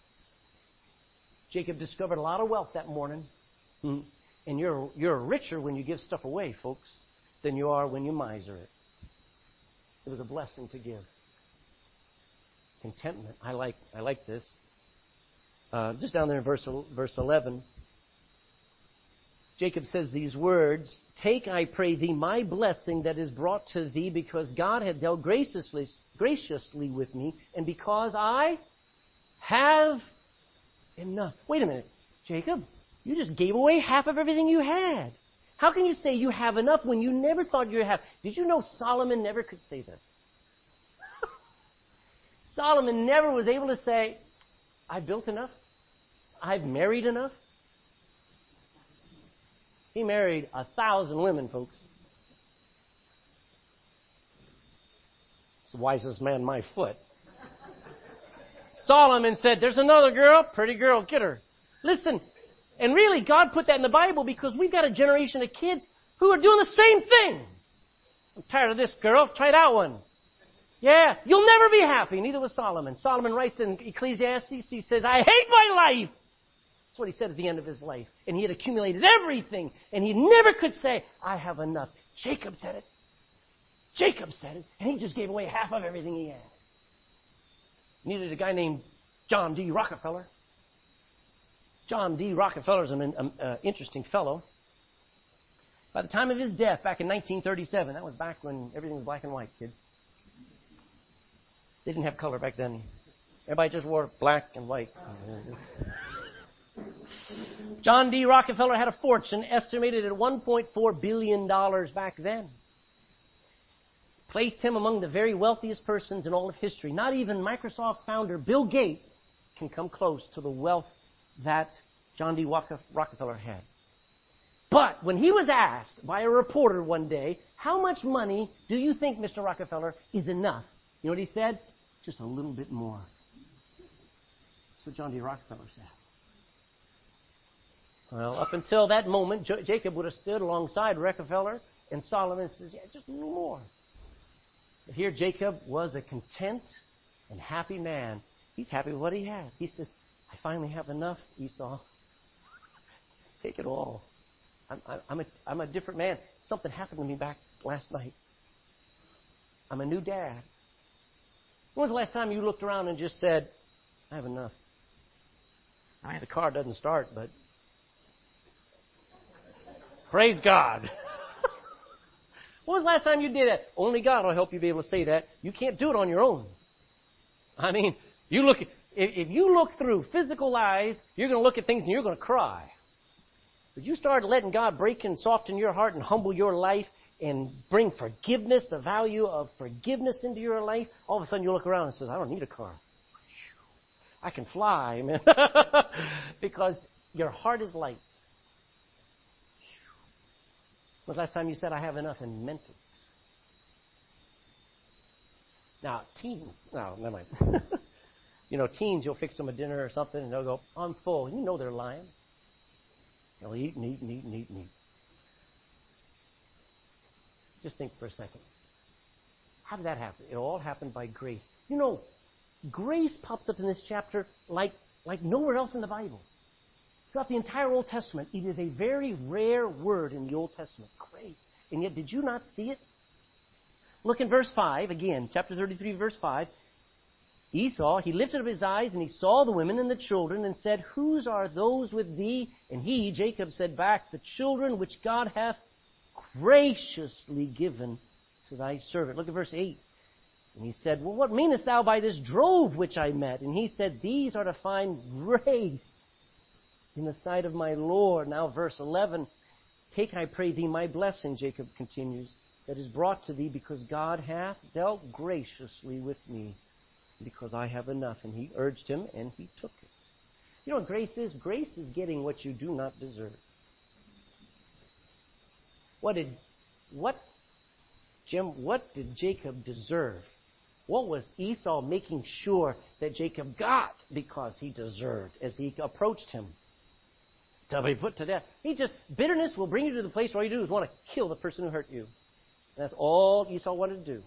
Jacob discovered a lot of wealth that morning. And you're richer when you give stuff away, folks, than you are when you miser it. It was a blessing to give. Contentment. I like this. Just down there in verse 11, Jacob says these words, take, I pray thee, my blessing that is brought to thee, because God had dealt graciously with me, and because I have enough. Wait a minute, Jacob, you just gave away half of everything you had. How can you say you have enough when you never thought you'd have? Did you know Solomon never could say this? Solomon never was able to say, I've built enough. I've married enough. He married 1,000 women, folks. It's the wisest man my foot. Solomon said, there's another girl, pretty girl, get her. Listen, and really God put that in the Bible because we've got a generation of kids who are doing the same thing. I'm tired of this girl, try that one. Yeah, you'll never be happy. Neither was Solomon. Solomon writes in Ecclesiastes, he says, I hate my life. That's what he said at the end of his life. And he had accumulated everything. And he never could say, I have enough. Jacob said it. Jacob said it. And he just gave away half of everything he had. Needed a guy named John D. Rockefeller. John D. Rockefeller is an interesting fellow. By the time of his death, back in 1937, that was back when everything was black and white, kids. They didn't have color back then. Everybody just wore black and white. John D. Rockefeller had a fortune estimated at $1.4 billion back then. Placed him among the very wealthiest persons in all of history. Not even Microsoft's founder, Bill Gates, can come close to the wealth that John D. Rockefeller had. But when he was asked by a reporter one day, how much money do you think, Mr. Rockefeller, is enough? You know what he said? Just a little bit more. That's what John D. Rockefeller said. Well, up until that moment, Jacob would have stood alongside Rockefeller, and Solomon says, yeah, just a little more. But here Jacob was a content and happy man. He's happy with what he had. He says, I finally have enough, Esau. Take it all. I'm a different man. Something happened to me back last night. I'm a new dad. When was the last time you looked around and just said, I have enough? The car doesn't start, but praise God. When was the last time you did that? Only God will help you be able to say that. You can't do it on your own. I mean, if you look through physical eyes, you're going to look at things and you're going to cry. But you start letting God break and soften your heart and humble your life and bring forgiveness, the value of forgiveness into your life, all of a sudden you look around and say, I don't need a car. I can fly, man. Because your heart is light. When was the last time you said, I have enough and meant it? Now, teens. No, never mind. Teens, you'll fix them a dinner or something and they'll go, I'm full. You know they're lying. They'll eat and eat and eat and eat and eat. Just think for a second. How did that happen? It all happened by grace. Grace pops up in this chapter like nowhere else in the Bible. Throughout the entire Old Testament, it is a very rare word in the Old Testament. Grace. And yet, did you not see it? Look in verse 5, again, chapter 33, verse 5. Esau, he lifted up his eyes, and he saw the women and the children, and said, Whose are those with thee? And he, Jacob, said back, The children which God hath graciously given to thy servant. Look at verse 8. And he said, Well, what meanest thou by this drove which I met? And he said, These are to find grace in the sight of my Lord. Now verse 11. Take, I pray thee, my blessing, Jacob continues, that is brought to thee, because God hath dealt graciously with me, because I have enough. And he urged him, and he took it. You know what grace is? Grace is getting what you do not deserve. What did Jacob deserve? What was Esau making sure that Jacob got because he deserved as he approached him? To be put to death. Bitterness will bring you to the place where all you do is want to kill the person who hurt you. And that's all Esau wanted to do.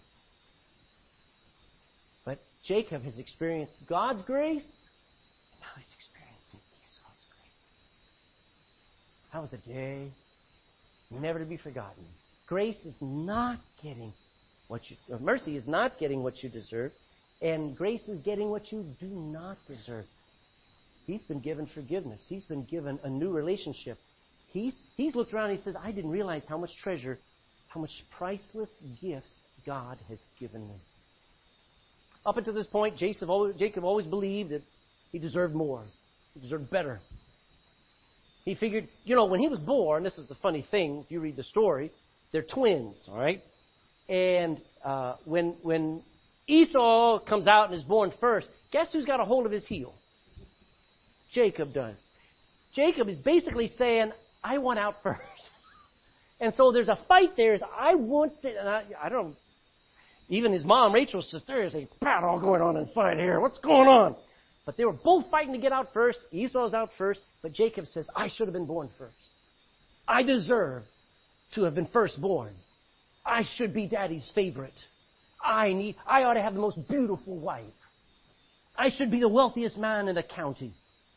But Jacob has experienced God's grace, and now he's experiencing Esau's grace. That was a day never to be forgotten. Grace is not getting mercy is not getting what you deserve, and grace is getting what you do not deserve. He's been given forgiveness. He's been given a new relationship. He's looked around and he says, I didn't realize how much treasure, how much priceless gifts God has given me. Up until this point, Jacob always believed that he deserved more. He deserved better. He figured, when he was born, this is the funny thing, if you read the story, they're twins, all right? And when Esau comes out and is born first, guess who's got a hold of his heel? Jacob does. Jacob is basically saying, I want out first. And so there's a fight there. I want to, and I don't, even his mom, Rachel, says, there's a battle going on inside here. What's going on? But they were both fighting to get out first. Esau's out first. But Jacob says, I should have been born first. I deserve to have been firstborn. I should be Daddy's favorite. I ought to have the most beautiful wife. I should be the wealthiest man in the county.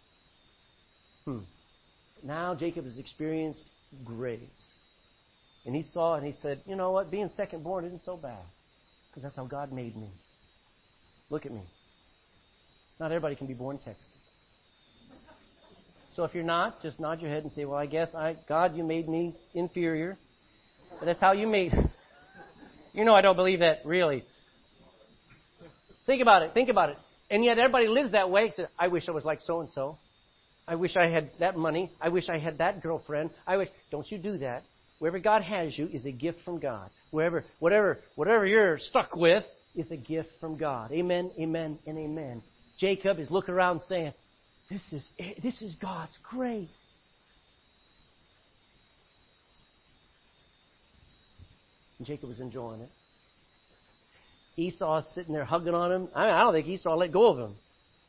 Now Jacob has experienced grace. And he saw and he said, you know what? Being second-born isn't so bad. Because that's how God made me. Look at me. Not everybody can be born texted. So if you're not, just nod your head and say, well, I guess, God, you made me inferior. But that's how you made me. I don't believe that, really. Think about it. And yet everybody lives that way. Says, I wish I was like so-and-so. I wish I had that money. I wish I had that girlfriend. Don't you do that. Wherever God has you is a gift from God. Whatever you're stuck with is a gift from God. Amen, amen, and amen. Jacob is looking around saying, this is God's grace. And Jacob was enjoying it. Esau's sitting there hugging on him. I don't think Esau let go of him.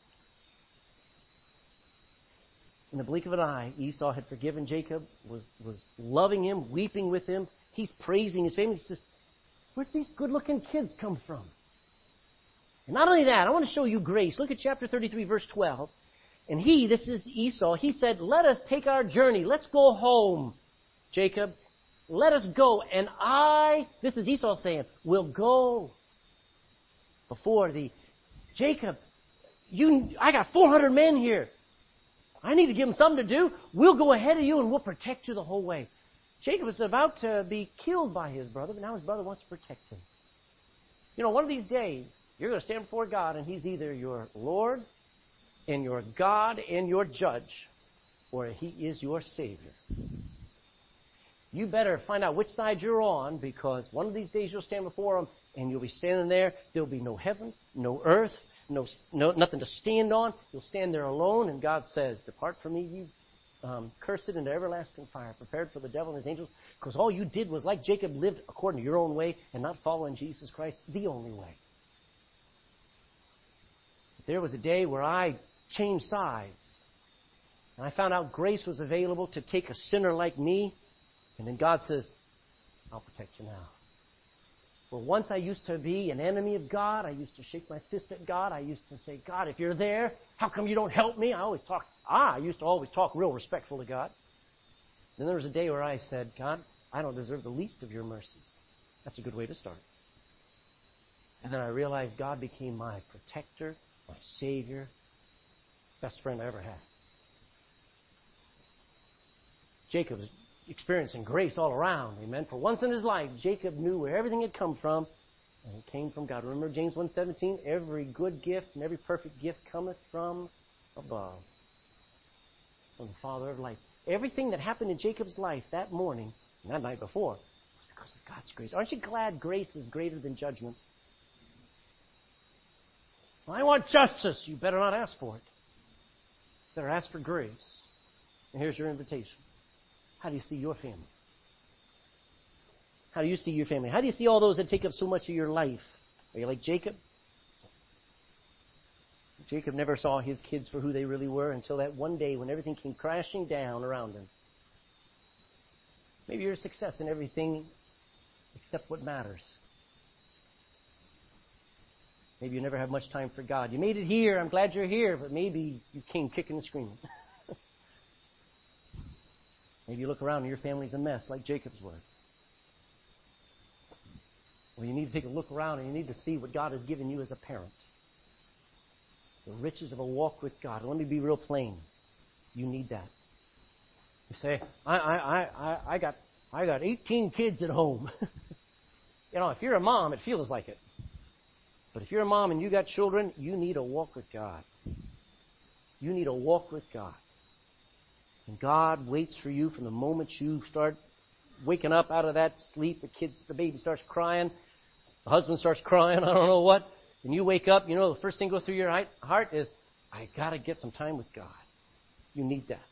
In the blink of an eye, Esau had forgiven Jacob, was loving him, weeping with him. He's praising his family. He says, where'd these good-looking kids come from? And not only that, I want to show you grace. Look at chapter 33, verse 12. And this is Esau, he said, let us take our journey. Let's go home, Jacob. Let us go. And this is Esau saying, will go before thee. Jacob, I got 400 men here. I need to give them something to do. We'll go ahead of you and we'll protect you the whole way. Jacob is about to be killed by his brother, but now his brother wants to protect him. One of these days, you're going to stand before God, and He's either your Lord and your God and your judge, or He is your Savior. You better find out which side you're on, because one of these days you'll stand before Him, and you'll be standing there. There'll be no heaven, no earth, nothing to stand on. You'll stand there alone, and God says, depart from me, you cursed, into everlasting fire, prepared for the devil and his angels, because all you did was, like Jacob, lived according to your own way and not following Jesus Christ, the only way. There was a day where I changed sides, and I found out grace was available to take a sinner like me, and then God says, I'll protect you now. Well, once I used to be an enemy of God. I used to shake my fist at God. I used to say, God, if you're there, how come you don't help me? I used to always talk real respectful to God. Then there was a day where I said, God, I don't deserve the least of your mercies. That's a good way to start. And then I realized God became my protector, my Savior, best friend I ever had. Jacob's experiencing grace all around. Amen. For once in his life, Jacob knew where everything had come from, and it came from God. Remember James 1:17? Every good gift and every perfect gift cometh from above, from the Father of lights. Everything that happened in Jacob's life that morning, and that night before, was Because of God's grace. Aren't you glad grace is greater than judgment? Well, I want justice. You better not ask for it. You better ask for grace. And here's your invitation. How do you see your family? How do you see your family? How do you see all those that take up so much of your life? Are you like Jacob? Jacob never saw his kids for who they really were until that one day when everything came crashing down around him. Maybe you're a success in everything except what matters. Maybe you never have much time for God. You made it here. I'm glad you're here. But maybe you came kicking and screaming. Maybe you look around and your family's a mess like Jacob's was. Well, you need to take a look around and you need to see what God has given you as a parent. The riches of a walk with God. Let me be real plain. You need that. You say, I got 18 kids at home. You know, if you're a mom, it feels like it. But if you're a mom and you got children, you need a walk with God. You need a walk with God. And God waits for you from the moment you start waking up out of that sleep. The baby starts crying. The husband starts crying. I don't know what. And you wake up, you know, the first thing goes through your heart is, I got to get some time with God. You need that.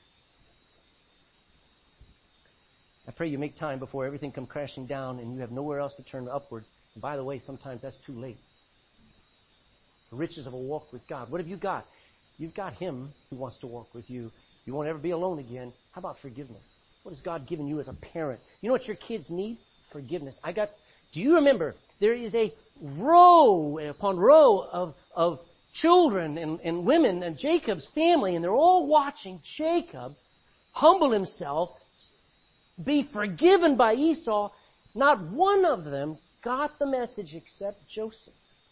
I pray you make time before everything comes crashing down and you have nowhere else to turn upward. And by the way, sometimes that's too late. The riches of a walk with God. What have you got? You've got Him who wants to walk with you. You won't ever be alone again. How about forgiveness? What has God given you as a parent? You know what your kids need? Forgiveness. Do you remember there is a row upon row of children and women and Jacob's family, and they're all watching Jacob humble himself, be forgiven by Esau. Not one of them got the message except Joseph.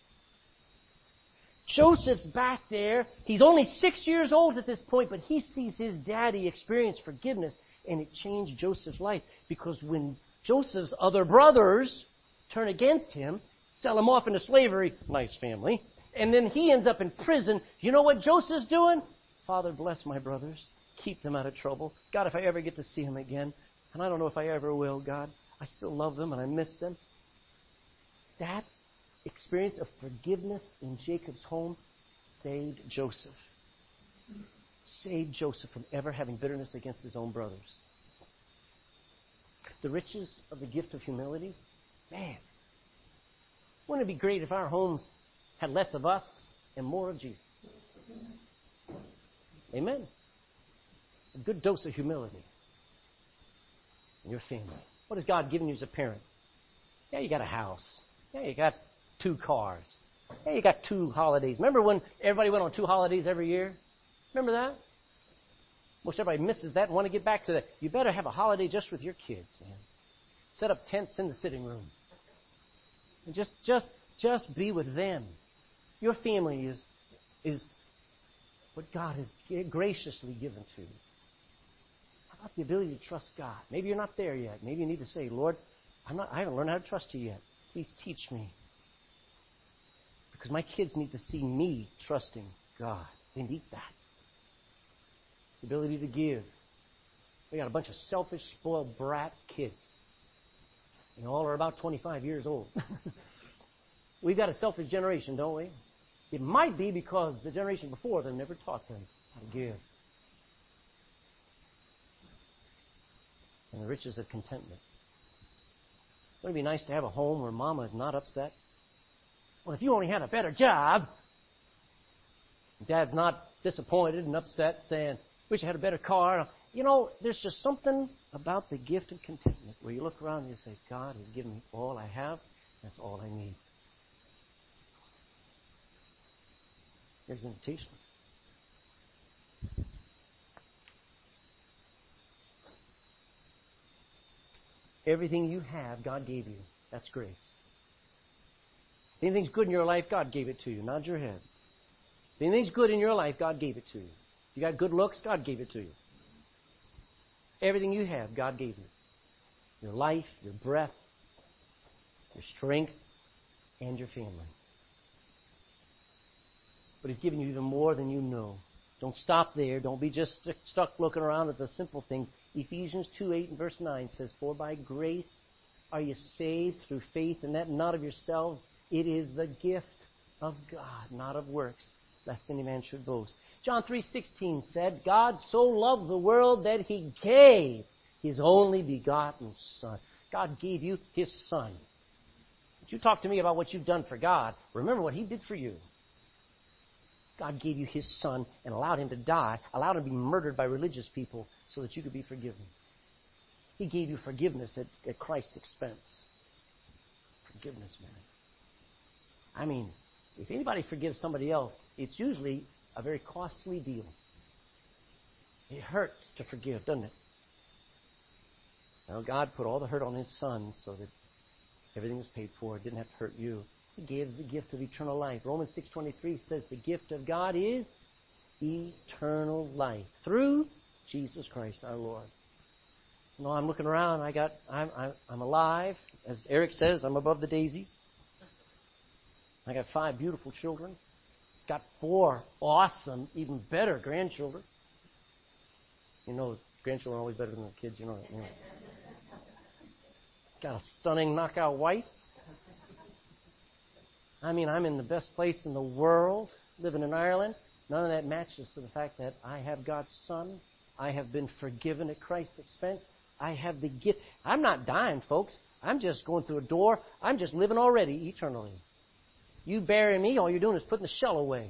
Joseph's back there. He's only 6 years old at this point, but he sees his daddy experience forgiveness, and it changed Joseph's life. Because when Joseph's other brothers turn against him, sell him off into slavery, nice family, and then he ends up in prison, you know what Joseph's doing? Father, bless my brothers. Keep them out of trouble. God, if I ever get to see them again, and I don't know if I ever will, God, I still love them and I miss them. That experience of forgiveness in Jacob's home saved Joseph. Saved Joseph from ever having bitterness against his own brothers. The riches of the gift of humility, man, wouldn't it be great if our homes had less of us and more of Jesus? Amen. A good dose of humility in your family. What has God given you as a parent? Yeah, you got a house. Yeah, you got 2 cars. Yeah, you got 2 holidays. Remember when everybody went on 2 holidays every year? Remember that? Most everybody misses that and want to get back to that. You better have a holiday just with your kids, man. Set up tents in the sitting room. And just be with them. Your family is what God has graciously given to you. How about the ability to trust God? Maybe you're not there yet. Maybe you need to say, Lord, I haven't learned how to trust you yet. Please teach me. Because my kids need to see me trusting God. They need that. The ability to give. We got a bunch of selfish, spoiled brat kids. And all are about 25 years old. We've got a selfish generation, don't we? It might be because the generation before them never taught them how to give. And the riches of contentment. Wouldn't it be nice to have a home where Mama is not upset? Well, if you only had a better job. Dad's not disappointed and upset saying, wish I had a better car. You know, there's just something about the gift of contentment where you look around and you say, God has given me all I have. That's all I need. Here's an invitation. Everything you have, God gave you. That's grace. If anything's good in your life, God gave it to you. Nod your head. If anything's good in your life, God gave it to you. If you got good looks, God gave it to you. Everything you have, God gave you. Your life, your breath, your strength, and your family. But He's given you even more than you know. Don't stop there. Don't be just stuck looking around at the simple things. Ephesians 2:8 and verse 9 says, For by grace are you saved through faith, and that not of yourselves. It is the gift of God, not of works, lest any man should boast. John 3:16 said, God so loved the world that He gave His only begotten Son. God gave you His Son. But you talk to me about what you've done for God. Remember what He did for you. God gave you His Son and allowed Him to die, allowed Him to be murdered by religious people so that you could be forgiven. He gave you forgiveness at Christ's expense. Forgiveness, man. I mean, if anybody forgives somebody else, it's usually a very costly deal. It hurts to forgive, doesn't it? Well, God put all the hurt on His Son so that everything was paid for. It didn't have to hurt you. He gave us the gift of eternal life. Romans 6:23 says the gift of God is eternal life through Jesus Christ our Lord. You know, I'm looking around. I'm alive. As Eric says, I'm above the daisies. I got 5 beautiful children. Got 4 awesome, even better grandchildren. You know, grandchildren are always better than the kids. You know. Got a stunning knockout wife. I mean, I'm in the best place in the world, living in Ireland. None of that matches to the fact that I have God's Son. I have been forgiven at Christ's expense. I have the gift. I'm not dying, folks. I'm just going through a door. I'm just living already eternally. You bury me, all you're doing is putting the shell away.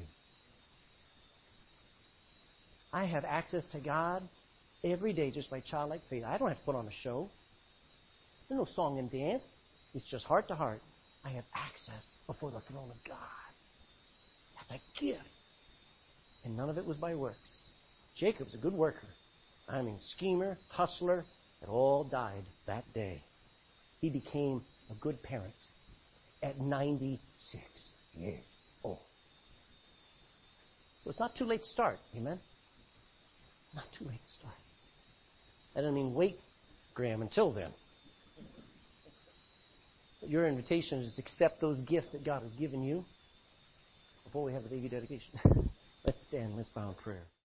I have access to God every day just by childlike faith. I don't have to put on a show. There's no song and dance. It's just heart to heart. I have access before the throne of God. That's a gift. And none of it was by works. Jacob's a good worker. I mean, schemer, hustler. It all died that day. He became a good parent at 96 years old. So it's not too late to start. Amen? Not too late to start. I don't mean wait, Graham, until then. But your invitation is to accept those gifts that God has given you before we have the baby dedication. Let's stand. Let's bow in prayer.